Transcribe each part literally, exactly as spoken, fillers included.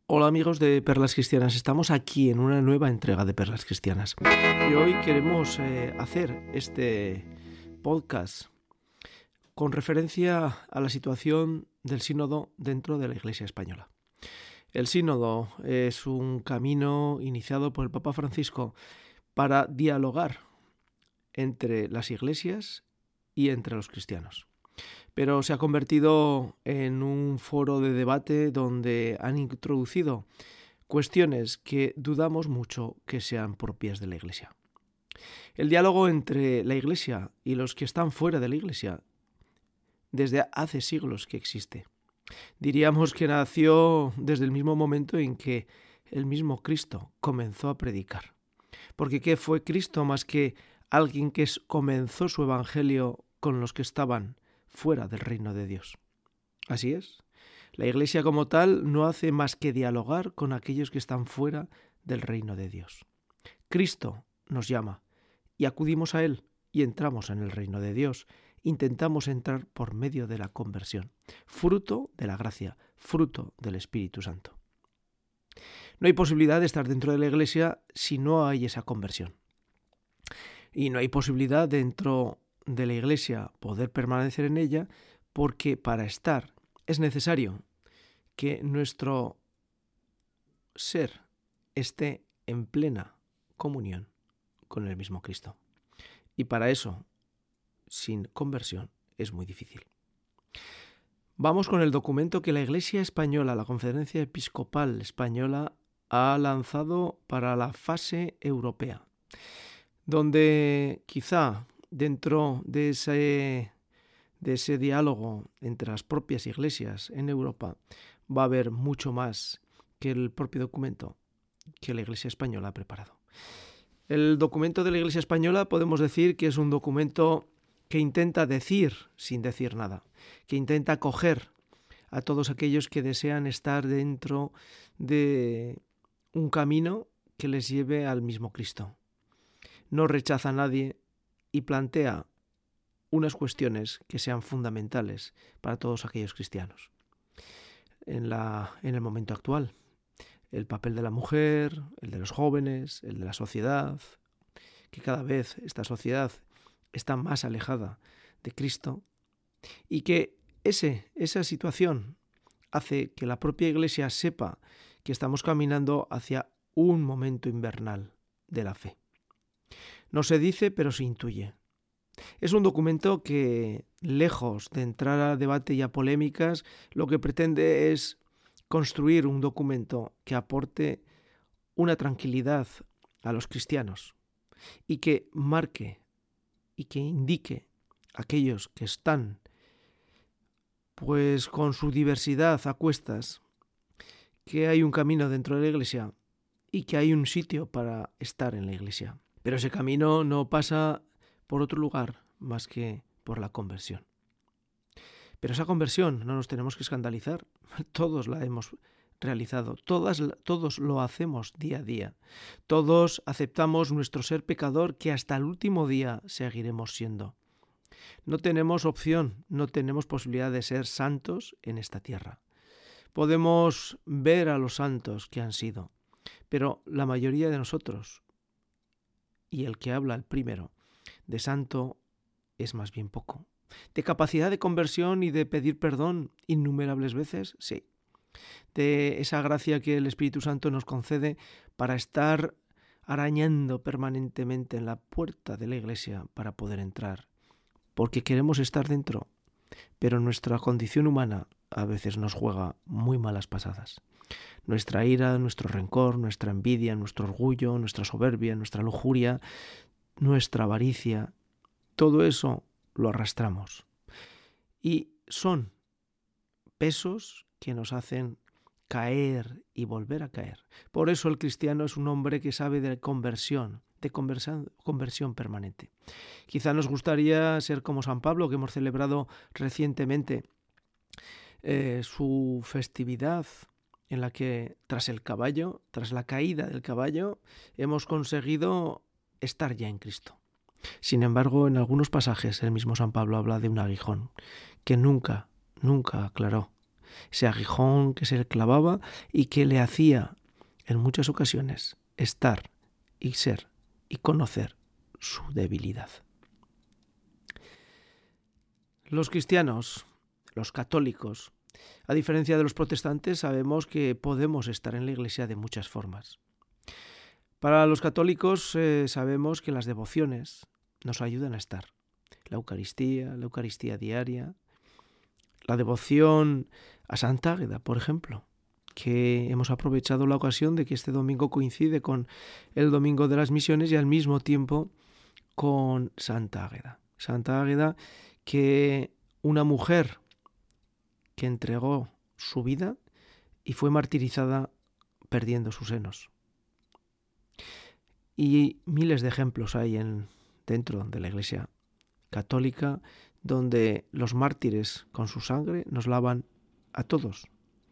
Hola amigos de Perlas Cristianas, estamos aquí en una nueva entrega de Perlas Cristianas y hoy queremos eh, hacer este podcast con referencia a la situación del sínodo dentro de la Iglesia española. El sínodo es un camino iniciado por el Papa Francisco para dialogar entre las iglesias y entre los cristianos. Pero se ha convertido en un foro de debate donde han introducido cuestiones que dudamos mucho que sean propias de la Iglesia. El diálogo entre la Iglesia y los que están fuera de la Iglesia desde hace siglos que existe. Diríamos que nació desde el mismo momento en que el mismo Cristo comenzó a predicar. Porque ¿qué fue Cristo más que alguien que comenzó su evangelio con los que estaban fuera del reino de Dios? Así es. La Iglesia como tal no hace más que dialogar con aquellos que están fuera del reino de Dios. Cristo nos llama y acudimos a Él y entramos en el reino de Dios. Intentamos entrar por medio de la conversión, fruto de la gracia, fruto del Espíritu Santo. No hay posibilidad de estar dentro de la Iglesia si no hay esa conversión. Y no hay posibilidad dentro de la Iglesia poder permanecer en ella porque para estar es necesario que nuestro ser esté en plena comunión con el mismo Cristo. Y para eso, sin conversión, es muy difícil. Vamos con el documento que la Iglesia Española, la Conferencia Episcopal Española, ha lanzado para la fase europea, donde quizá dentro de ese, de ese diálogo entre las propias iglesias en Europa va a haber mucho más que el propio documento que la Iglesia Española ha preparado. El documento de la Iglesia Española podemos decir que es un documento que intenta decir sin decir nada, que intenta acoger a todos aquellos que desean estar dentro de un camino que les lleve al mismo Cristo. No rechaza a nadie y plantea unas cuestiones que sean fundamentales para todos aquellos cristianos. En, la, en el momento actual, el papel de la mujer, el de los jóvenes, el de la sociedad, que cada vez esta sociedad está más alejada de Cristo y que ese, esa situación hace que la propia Iglesia sepa que estamos caminando hacia un momento invernal de la fe. No se dice, pero se intuye. Es un documento que, lejos de entrar a debate y a polémicas, lo que pretende es construir un documento que aporte una tranquilidad a los cristianos y que marque y que indique a aquellos que están pues con su diversidad a cuestas que hay un camino dentro de la Iglesia y que hay un sitio para estar en la Iglesia. Pero ese camino no pasa por otro lugar más que por la conversión. Pero esa conversión no nos tenemos que escandalizar. Todos la hemos realizado. Todas, todos lo hacemos día a día. Todos aceptamos nuestro ser pecador que hasta el último día seguiremos siendo. No tenemos opción, no tenemos posibilidad de ser santos en esta tierra. Podemos ver a los santos que han sido, pero la mayoría de nosotros, y el que habla el primero, de santo es más bien poco. ¿De capacidad de conversión y de pedir perdón innumerables veces? Sí. De esa gracia que el Espíritu Santo nos concede para estar arañando permanentemente en la puerta de la Iglesia para poder entrar. Porque queremos estar dentro, pero nuestra condición humana a veces nos juega muy malas pasadas. Nuestra ira, nuestro rencor, nuestra envidia, nuestro orgullo, nuestra soberbia, nuestra lujuria, nuestra avaricia, todo eso lo arrastramos. Y son pesos que nos hacen caer y volver a caer. Por eso el cristiano es un hombre que sabe de conversión, de conversión, conversión permanente. Quizá nos gustaría ser como San Pablo, que hemos celebrado recientemente eh, su festividad en la que tras el caballo, tras la caída del caballo, hemos conseguido estar ya en Cristo. Sin embargo, en algunos pasajes el mismo San Pablo habla de un aguijón que nunca, nunca aclaró ese aguijón que se le clavaba y que le hacía en muchas ocasiones estar y ser y conocer su debilidad. Los cristianos, los católicos, a diferencia de los protestantes, sabemos que podemos estar en la Iglesia de muchas formas. Para los católicos eh, sabemos que las devociones nos ayudan a estar. La Eucaristía, la Eucaristía diaria, la devoción a Santa Águeda, por ejemplo, que hemos aprovechado la ocasión de que este domingo coincide con el Domingo de las Misiones y al mismo tiempo con Santa Águeda. Santa Águeda, que una mujer que entregó su vida y fue martirizada perdiendo sus senos. Y miles de ejemplos hay en, dentro de la Iglesia católica donde los mártires con su sangre nos lavan a todos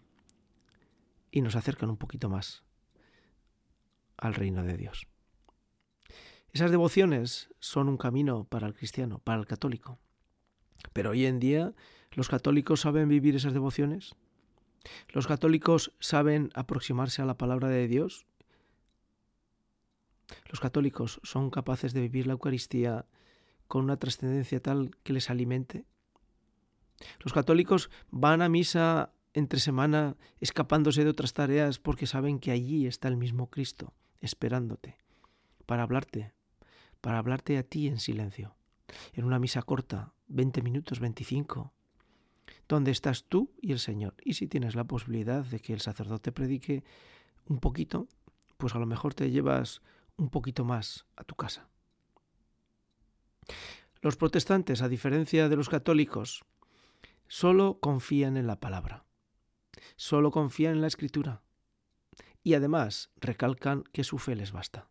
y nos acercan un poquito más al reino de Dios. Esas devociones son un camino para el cristiano, para el católico. Pero hoy en día, ¿los católicos saben vivir esas devociones? ¿Los católicos saben aproximarse a la palabra de Dios? ¿Los católicos son capaces de vivir la Eucaristía con una trascendencia tal que les alimente? ¿Los católicos van a misa entre semana escapándose de otras tareas porque saben que allí está el mismo Cristo esperándote para hablarte, para hablarte a ti en silencio, en una misa corta, veinte minutos, veinticinco, donde estás tú y el Señor? Y si tienes la posibilidad de que el sacerdote predique un poquito, pues a lo mejor te llevas un poquito más a tu casa. Los protestantes, a diferencia de los católicos, solo confían en la palabra, solo confían en la Escritura y además recalcan que su fe les basta.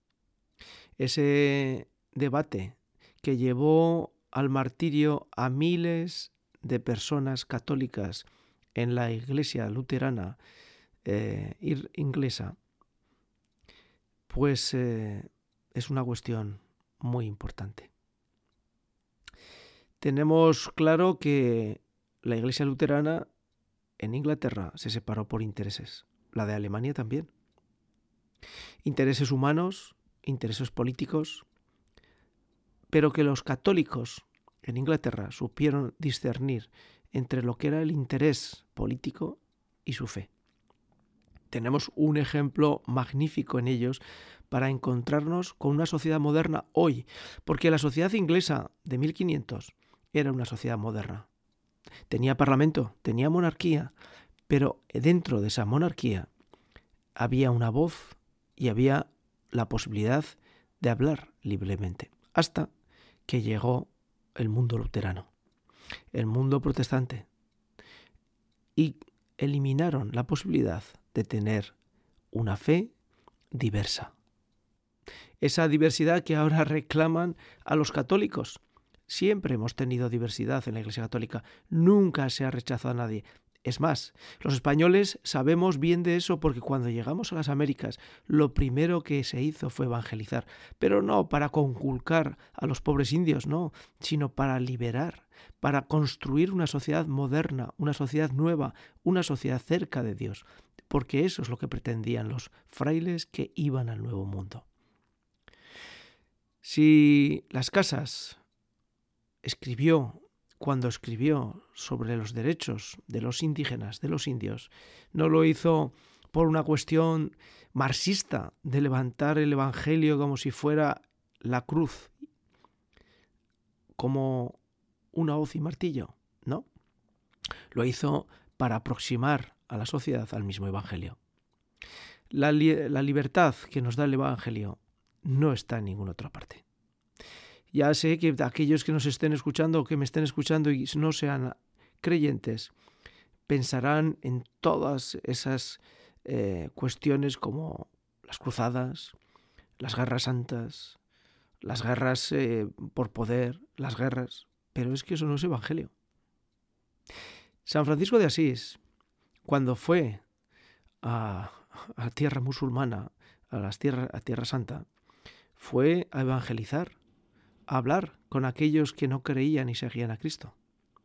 Ese debate que llevó al martirio a miles de personas católicas en la Iglesia luterana eh, inglesa, pues eh, es una cuestión muy importante. Tenemos claro que la Iglesia luterana en Inglaterra se separó por intereses, la de Alemania también. Intereses humanos, intereses políticos, pero que los católicos en Inglaterra supieron discernir entre lo que era el interés político y su fe. Tenemos un ejemplo magnífico en ellos para encontrarnos con una sociedad moderna hoy, porque la sociedad inglesa de mil quinientos era una sociedad moderna. Tenía parlamento, tenía monarquía, pero dentro de esa monarquía había una voz y había la posibilidad de hablar libremente, hasta que llegó el mundo luterano, el mundo protestante, y eliminaron la posibilidad de tener una fe diversa. Esa diversidad que ahora reclaman a los católicos. Siempre hemos tenido diversidad en la Iglesia Católica, nunca se ha rechazado a nadie. Es más, los españoles sabemos bien de eso porque cuando llegamos a las Américas, lo primero que se hizo fue evangelizar, pero no para conculcar a los pobres indios, no, sino para liberar, para construir una sociedad moderna, una sociedad nueva, una sociedad cerca de Dios, porque eso es lo que pretendían los frailes que iban al Nuevo Mundo. Si Las Casas escribió, cuando escribió sobre los derechos de los indígenas, de los indios, no lo hizo por una cuestión marxista de levantar el Evangelio como si fuera la cruz, como una hoz y martillo, no. Lo hizo para aproximar a la sociedad al mismo Evangelio. La, li- la libertad que nos da el Evangelio no está en ninguna otra parte. Ya sé que aquellos que nos estén escuchando o que me estén escuchando y no sean creyentes pensarán en todas esas eh, cuestiones como las cruzadas, las guerras santas, las guerras eh, por poder, las guerras, pero es que eso no es evangelio. San Francisco de Asís, cuando fue a, a tierra musulmana, a, las tierra, a Tierra Santa, fue a evangelizar, a hablar con aquellos que no creían y seguían a Cristo.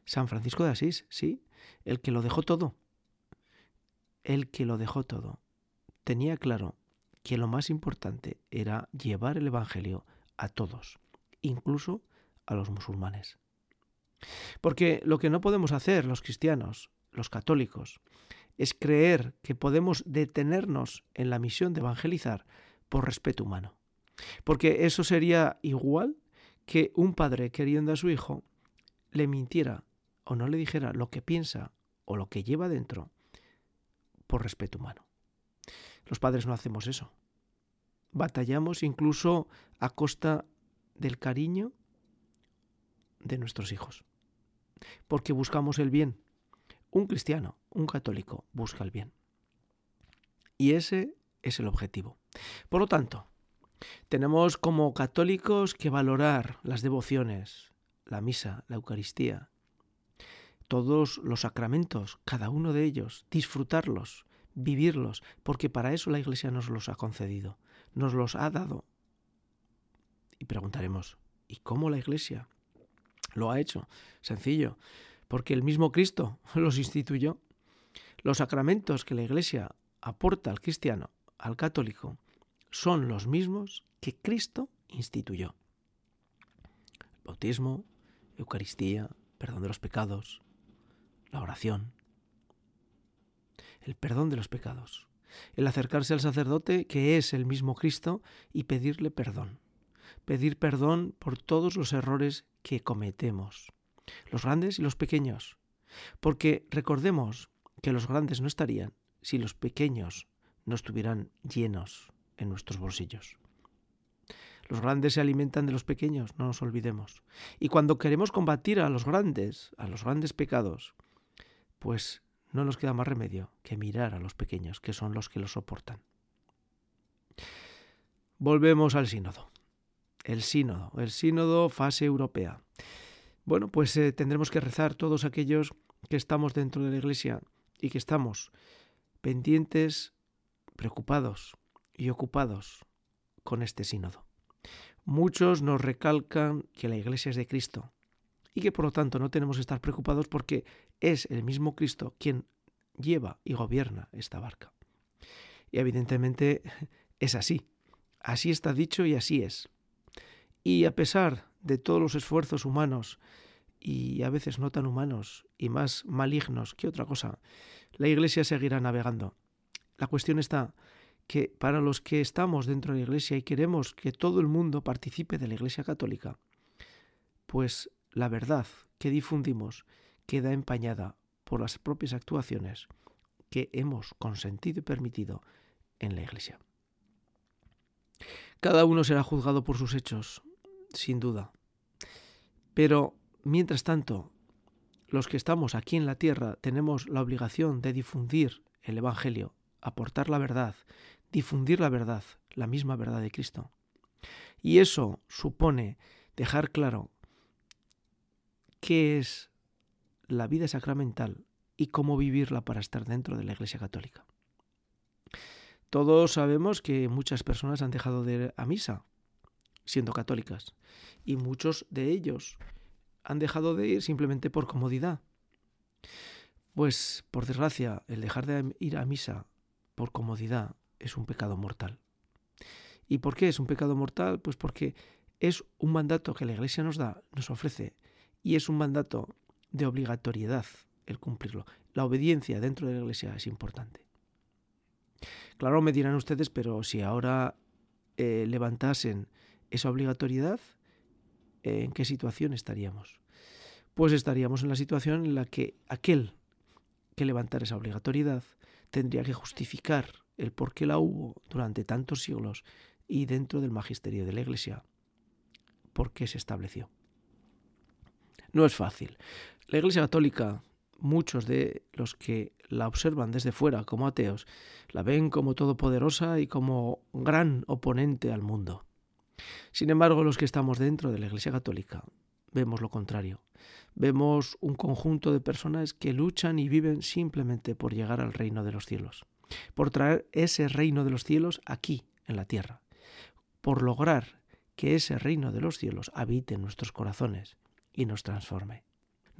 San Francisco de Asís, sí, el que lo dejó todo. El que lo dejó todo. Tenía claro que lo más importante era llevar el Evangelio a todos, incluso a los musulmanes. Porque lo que no podemos hacer los cristianos, los católicos, es creer que podemos detenernos en la misión de evangelizar por respeto humano. Porque eso sería igual que un padre queriendo a su hijo le mintiera o no le dijera lo que piensa o lo que lleva dentro por respeto humano. Los padres no hacemos eso. Batallamos incluso a costa del cariño de nuestros hijos. Porque buscamos el bien. Un cristiano, un católico, busca el bien. Y ese es el objetivo. Por lo tanto, tenemos como católicos que valorar las devociones, la misa, la Eucaristía, todos los sacramentos, cada uno de ellos, disfrutarlos, vivirlos, porque para eso la Iglesia nos los ha concedido, nos los ha dado. Y preguntaremos, ¿y cómo la Iglesia lo ha hecho? Sencillo, porque el mismo Cristo los instituyó. Los sacramentos que la Iglesia aporta al cristiano, al católico, son los mismos que Cristo instituyó. El bautismo, Eucaristía, perdón de los pecados, la oración, el perdón de los pecados, el acercarse al sacerdote, que es el mismo Cristo, y pedirle perdón. Pedir perdón por todos los errores que cometemos, los grandes y los pequeños, porque recordemos que los grandes no estarían si los pequeños no estuvieran llenos en nuestros bolsillos. Los grandes se alimentan de los pequeños, no nos olvidemos. Y cuando queremos combatir a los grandes, a los grandes pecados, pues no nos queda más remedio que mirar a los pequeños, que son los que los soportan. Volvemos al sínodo. El sínodo, el sínodo fase europea. Bueno, pues eh, tendremos que rezar todos aquellos que estamos dentro de la Iglesia y que estamos pendientes, preocupados y ocupados con este sínodo. Muchos nos recalcan que la Iglesia es de Cristo y que por lo tanto no tenemos que estar preocupados porque es el mismo Cristo quien lleva y gobierna esta barca. Y evidentemente es así, así está dicho y así es. Y a pesar de todos los esfuerzos humanos y a veces no tan humanos y más malignos que otra cosa, la Iglesia seguirá navegando. La cuestión está que para los que estamos dentro de la Iglesia y queremos que todo el mundo participe de la Iglesia católica, pues la verdad que difundimos queda empañada por las propias actuaciones que hemos consentido y permitido en la Iglesia. Cada uno será juzgado por sus hechos, sin duda. Pero, mientras tanto, los que estamos aquí en la tierra tenemos la obligación de difundir el Evangelio, aportar la verdad, difundir la verdad, la misma verdad de Cristo. Y eso supone dejar claro qué es la vida sacramental y cómo vivirla para estar dentro de la Iglesia católica. Todos sabemos que muchas personas han dejado de ir a misa siendo católicas y muchos de ellos han dejado de ir simplemente por comodidad. Pues, por desgracia, el dejar de ir a misa por comodidad es un pecado mortal. ¿Y por qué es un pecado mortal? Pues porque es un mandato que la Iglesia nos da, nos ofrece, y es un mandato de obligatoriedad el cumplirlo. La obediencia dentro de la Iglesia es importante. Claro, me dirán ustedes, pero si ahora eh, levantasen esa obligatoriedad, ¿en qué situación estaríamos? Pues estaríamos en la situación en la que aquel que levantara esa obligatoriedad tendría que justificar el por qué la hubo durante tantos siglos y dentro del magisterio de la Iglesia, por qué se estableció. No es fácil. La Iglesia católica, muchos de los que la observan desde fuera como ateos, la ven como todopoderosa y como gran oponente al mundo. Sin embargo, los que estamos dentro de la Iglesia católica vemos lo contrario. Vemos un conjunto de personas que luchan y viven simplemente por llegar al reino de los cielos, por traer ese reino de los cielos aquí, en la tierra, por lograr que ese reino de los cielos habite en nuestros corazones y nos transforme.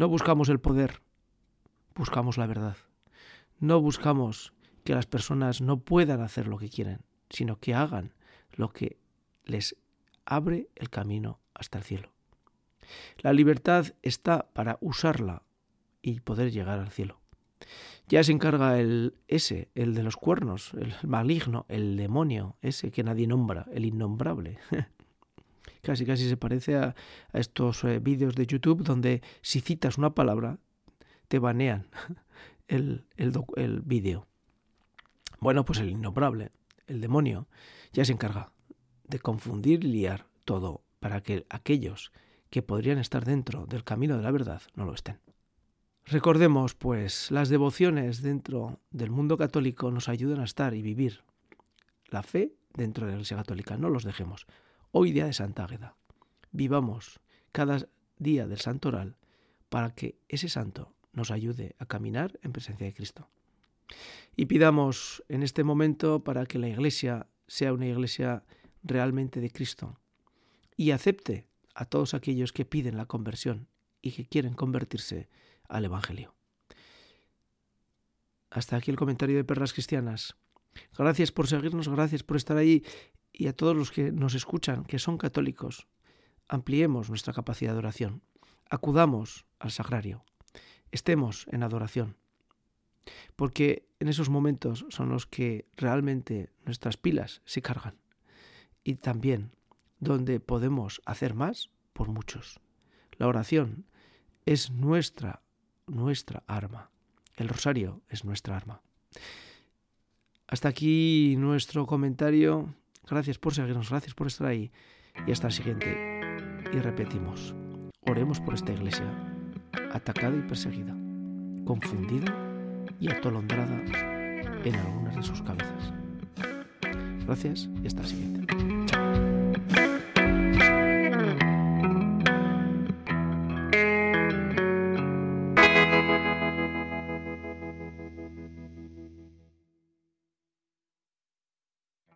No buscamos el poder, buscamos la verdad. No buscamos que las personas no puedan hacer lo que quieren, sino que hagan lo que les abre el camino hasta el cielo. La libertad está para usarla y poder llegar al cielo. Ya se encarga el ese, el de los cuernos, el maligno, el demonio, ese que nadie nombra, el innombrable. Casi casi se parece a, a estos eh, vídeos de YouTube donde si citas una palabra te banean el, el, el vídeo. Bueno, pues el innombrable, el demonio, ya se encarga de confundir y liar todo para que aquellos que podrían estar dentro del camino de la verdad no lo estén. Recordemos, pues, las devociones dentro del mundo católico nos ayudan a estar y vivir la fe dentro de la Iglesia Católica. No los dejemos. Hoy día de Santa Águeda, vivamos cada día del Santo Oral para que ese santo nos ayude a caminar en presencia de Cristo. Y pidamos en este momento para que la Iglesia sea una Iglesia realmente de Cristo y acepte a todos aquellos que piden la conversión y que quieren convertirse al Evangelio. Hasta aquí el comentario de Perlas Cristianas. Gracias por seguirnos, gracias por estar ahí, y a todos los que nos escuchan, que son católicos, ampliemos nuestra capacidad de oración, acudamos al sagrario, estemos en adoración, porque en esos momentos son los que realmente nuestras pilas se cargan, y también donde podemos hacer más por muchos. La oración es nuestra nuestra arma. El rosario es nuestra arma. Hasta aquí nuestro comentario. Gracias por seguirnos, gracias por estar ahí. Y hasta el siguiente. Y repetimos, oremos por esta iglesia, atacada y perseguida, confundida y atolondrada en algunas de sus cabezas. Gracias y hasta el siguiente.